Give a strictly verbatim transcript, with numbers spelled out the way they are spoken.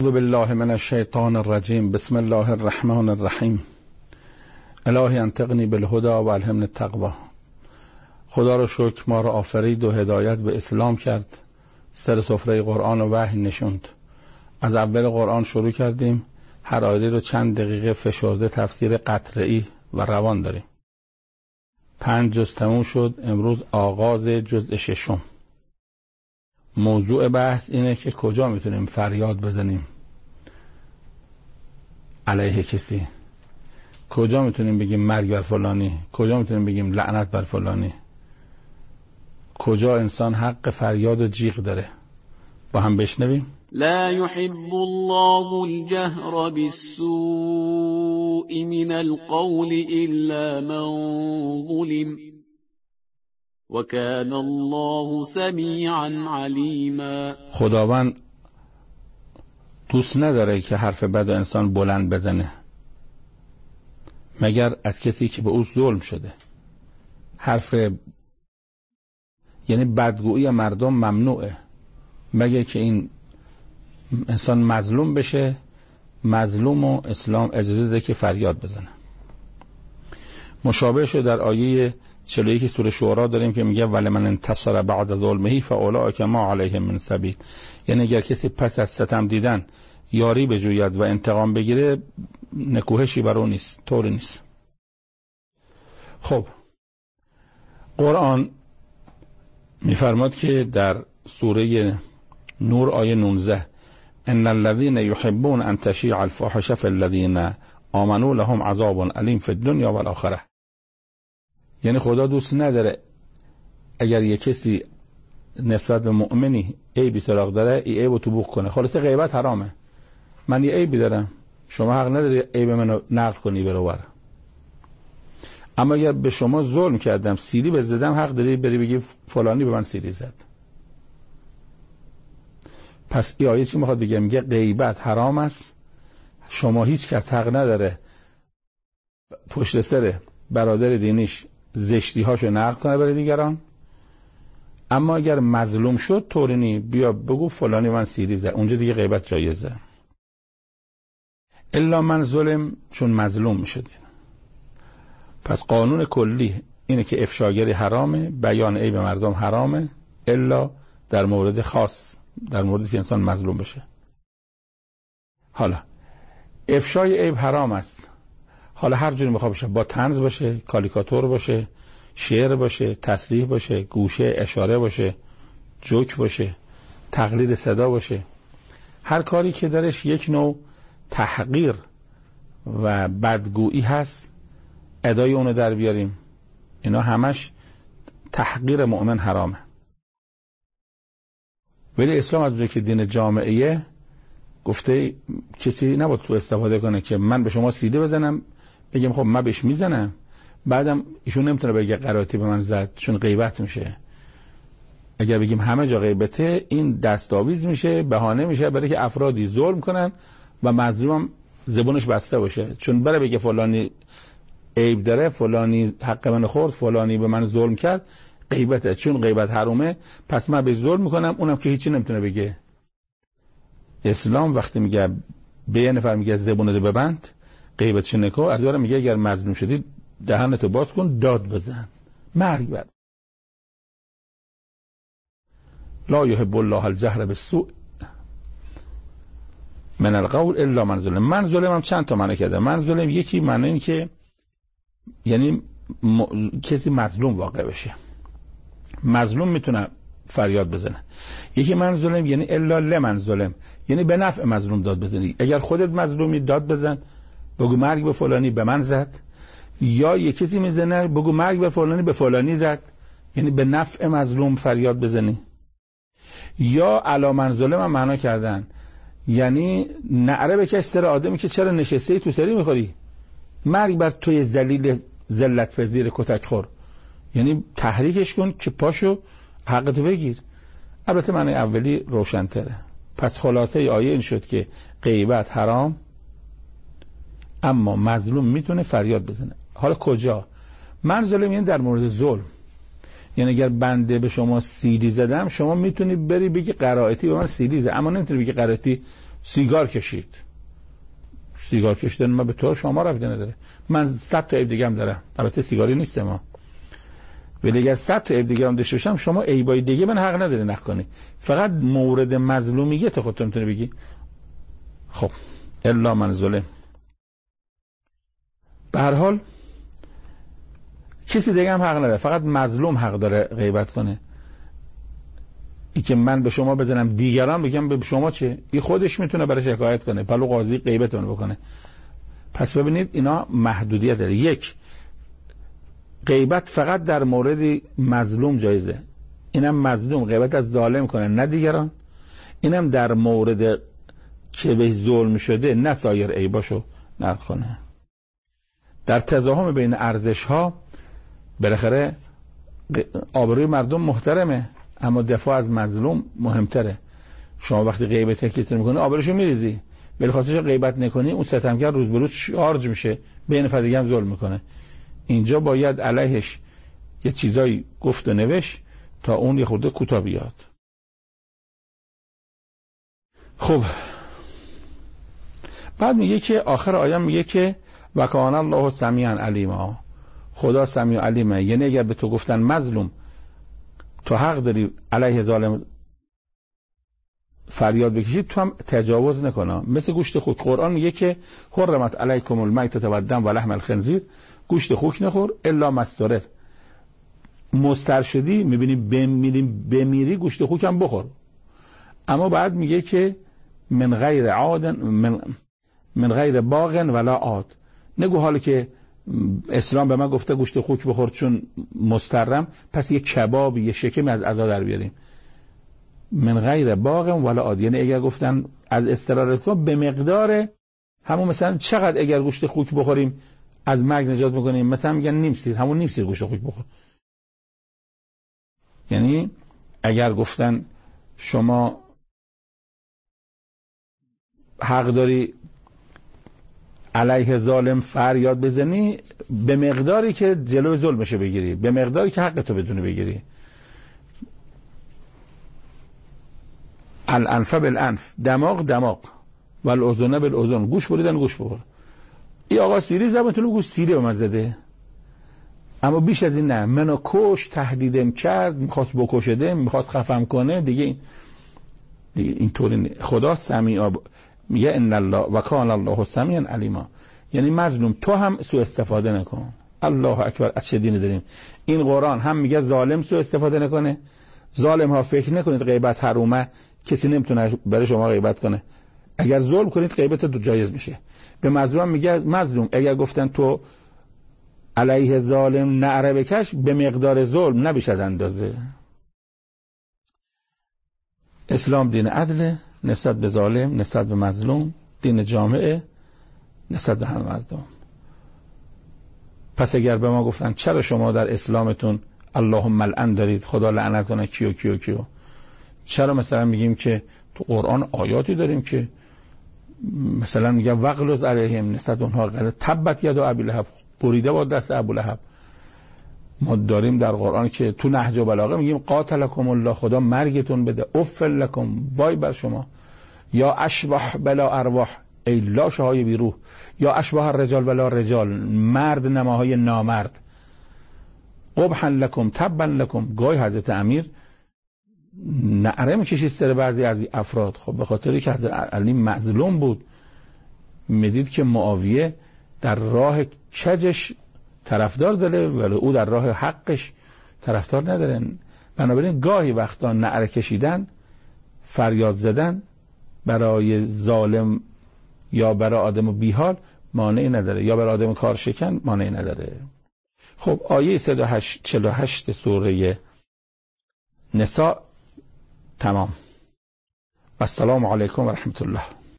اعوذ بالله من الشیطان الرجیم. بسم الله الرحمن الرحیم. الهی انطقنی بالهدى و الهمنی التقوی. خدا رو شکر ما رو آفرید و هدایت به اسلام کرد، سر سفره قرآن و وحی نشوند. از اول قرآن شروع کردیم، هر آیه رو چند دقیقه فشرده تفسیر قطعی و روان داریم. پنج جز تموم شد، امروز آغاز جزء ششم. موضوع بحث اینه که کجا میتونیم فریاد بزنیم علیه کسی، کجا میتونیم بگیم مرگ بر فلانی، کجا میتونیم بگیم لعنت بر فلانی، کجا انسان حق فریاد و جیغ داره. با هم بشنویم. لا يحب الله الجهر بالسوء من القول إلا من ظلم وكان الله سميعا عليما. خداوند دوست نداره که حرف بد انسان بلند بزنه مگر از کسی که به او ظلم شده. حرف یعنی بدگویی مردم ممنوعه مگر که این انسان مظلوم بشه. مظلوم و اسلام اجازه ده که فریاد بزنه. مشابه شد در آیه چهل و یک سوره شورا داریم که میگه ولمن انتصر بعد ظلمه فاولئک ما علیهم من سبیل. یعنی اگر کسی پس از ستم دیدن یاری بجوید و انتقام بگیره، نکوهشی بر اون نیست، طوری نیست. خب قرآن میفرماد که در سوره نور آیه نوزده ان الذين يحبون ان تشيع الفاحشه في الذين آمنوا لهم عذاب علیم فی الدنیا و الاخره. یعنی خدا دوست نداره اگر یک کسی نسبت به مؤمنی عیبی سراغ داره ای عیبو تو بوق کنه. خلاصه غیبت حرامه. من یه عیبی دارم، شما حق نداری عیب منو نقل کنی برو. اما اگر به شما ظلم کردم، سیلی بزدم، حق داری بری بگی فلانی به من سیلی زد. پس این آیه چی میخواد بگه؟ میگه غیبت حرام است. شما هیچ کس حق نداره پشت سر برادر دینیش زشتی هاشو نقل کنه برای دیگران. اما اگر مظلوم شد طوری نی، بیا بگو فلانی من سیلی زد، اونجا دیگه غیبت جایزه. الا من ظلم، چون مظلوم میشد. پس قانون کلی اینه که افشاگری حرامه، بیان عیب مردم حرامه، الا در مورد خاص، در موردی که انسان مظلوم بشه. حالا افشای عیب حرام است. حالا هر جوری میخواد باشه، با طنز باشه، کاریکاتور باشه، شعر باشه، تصریح باشه، گوشه اشاره باشه، جوک باشه، تقلید صدا باشه، هر کاری که درش یک نوع تحقیر و بدگویی هست ادای اونو در بیاریم، اینا همش تحقیر مؤمن حرامه. ولی اسلام از اونجایی که دین جامعیه گفته کسی نباید سوء استفاده کنه که من به شما سیلی بزنم بگم خب من بهش میزنم، بعدم ایشون نمیتونه بگه قرائتی به من زد، چون غیبت میشه. اگر بگیم همه جا غیبته، این دستاویز میشه، بهانه میشه برای که افرادی ظلم کنن و مظلومم زبونش بسته باشه. چون برای بگه فلانی عیب داره، فلانی حق من خورد، فلانی به من ظلم کرد، غیبته. چون غیبت حرومه پس من به ظلم میکنم، اونم که هیچی نمیتونه بگه. اسلام وقتی میگه به یه نفر میگه زبونتو ببند، غیبتش نکو، از اون میگه اگر مظلوم شدی دهنتو باز کن، داد بزن، مرگ بر. لا یحب الله الجهر بالسوء من القول الا من ظلم. من ظلمم چند تا معنی کرده. من ظلم یکی معنی این که یعنی م... کسی مظلوم واقع بشه، مظلوم میتونه فریاد بزنه. یکی من ظلم یعنی الا لمن ظلم، یعنی به نفع مظلوم داد بزنی. اگر خودت مظلومی داد بزن، بگو مرگ به فلانی به من زد. یا یک کسی میزنه بگو مرگ به فلانی به فلانی زد، یعنی به نفع مظلوم فریاد بزنی. یا علی من ظلم هم معنا کردن یعنی نعره بکش سر آدمی که چرا نشسته تو سری میخوری، مرگ بر توی ذلیل ذلت پذیر کتک خور، یعنی تحریکش کن که پاشو حقتو بگیر. البته معنی اولی روشن‌تره. پس خلاصه ای آیه این شد که غیبت حرام، اما مظلوم میتونه فریاد بزنه. حالا کجا؟ من ظلم یعنی در مورد ظلم، یعنی اگر بنده به شما سیلی زدم، شما میتونی بری بگی قرائتی به من سیلی زد، اما نمیتونی بگی قرائتی سیگار کشید، سیگار کشیدن ما به تو شما ربطی نداره. من صد تا عیب دیگه هم دارم، البته سیگاری نیست ما، ولی اگر صد تا عیب دیگه هم داشته باشم شما عیبای دیگه من حق نداری نکنی، فقط مورد مظلومیت خودت میتونی بگی. خب الا من ظلم. به هر حال کسی دیگه هم حق نداره، فقط مظلوم حق داره غیبت کنه. ای که من به شما بزنم دیگران بگم به شما چه، این خودش میتونه برای شکایت کنه، پلو قاضی غیبتون بکنه. پس ببینید اینا محدودیت داره. یک، غیبت فقط در مورد مظلوم جایزه، اینم مظلوم غیبت از ظالم کنه نه دیگران، اینم در مورد که به ظلم شده نه سایر عیباشو نقل کنه. در تضاهم بین ارزش ها بالاخره آبروی مردم محترمه، اما دفاع از مظلوم مهمتره. شما وقتی غیبت کسی میکنی آبروشو میریزی، ولی خاطرش غیبت نکنی اون ستمگر روز به روز شارژ میشه، بین فردیگه هم ظلم میکنه. اینجا باید علیهش یه چیزایی گفت و نوشت تا اون یه خورده کوتاه بیاد. خب بعد میگه که آخر آیه میگه که و کان الله سمیعا علیما، خدا سمیع علیمه. یعنی اگر به تو گفتن مظلوم تو حق داری علیه ظالم فریاد بکشید، تو هم تجاوز نکنه. مثل گوشت خوک، قرآن میگه که حرمت علیکم المیتة و الدم و لحم الخنزیر، گوشت خوک نخور الا ما استضر. مضطر شدی میبینی بمیری بمیری گوشت خوک هم بخور، اما بعد میگه که من غیر عاد من من غیر باغ ولا عاد. نگو حالا که اسلام به من گفته گوشت خوک بخور چون مضطرم، پس یه کباب یه شکمی از عزا در بیاریم. من غیر باغ ولا عاد، یعنی اگر گفتن از اضطرار تو به مقدار همون، مثلا چقدر اگر گوشت خوک بخوریم از مرگ نجات میکنیم، مثلا میگن نیم سیر، همون نیم سیر گوشت خوک بخور. یعنی اگر گفتن شما حق داری علیه ظالم فریاد بزنی، به مقداری که جلوی ظلمشو بگیری، به مقداری که حقتو بدونی بگیری. الانف بالانف، دماغ دماغ، و الاذن بالاذن، گوش بریدن گوش بخور. این آقا سیری زبانتون گوش سیری به من زده، اما بیش از این نه. منو کش، تهدیدم کرد، میخواست بکشدم، میخواست خفم کنه، دیگه این دیگه اینطوری نه. خدا سمیع میگه ان الله و کان الله سمیعا علیما، یعنی مظلوم تو هم سوء استفاده نکن. الله اکبر، از چه دینی داریم؟ این قرآن هم میگه ظالم سوء استفاده نکنه. ظالم ها فکر نکنید غیبت حرومه، کسی نمیتونه برای شما غیبت کنه. اگر ظلم کنید غیبت تو جایز میشه. به مظلوم میگه مظلوم اگر گفتن تو علیه ظالم نعره بکش، به مقدار ظلم، نه بیش از اندازه. اسلام دین عدل نسبت به ظالم، نسبت به مظلوم، دین جامعه نسبت به همه مردم. پس اگر به ما گفتن چرا شما در اسلامتون اللهم لعن دارید، خدا لعنت کنه کیو کیو کیو، چرا مثلا میگیم که تو قرآن آیاتی داریم که مثلا میگه وغلظ علیهم، نسبت اونها قال تبت ید ابی لهب، بریده با دست ابو لهب. ما داریم در قرآن که تو نهج بلاغه میگیم قاتلکم الله، خدا مرگتون بده، افل لکم، وای بر شما. یا اشبح بلا ارواح، ای لاشه های بی روح. یا اشبح الرجال ولا رجال، مرد نماهای نامرد. قبحا لکم تبا لکم. گاهی حضرت امیر نعره میکشید سر بعضی از افراد، خب به خاطری که حضرت علی مظلوم بود، میدید که معاویه در راه کجش طرفدار داره ولی او در راه حقش طرفدار نداره. بنابراین گاهی وقتا نعره کشیدن، فریاد زدن برای ظالم یا برای آدم بیحال مانعی نداره، یا برای آدم کارشکن مانعی نداره. خب آیه صد و چهل و هشت سوره نساء تمام. السلام علیکم و رحمت الله.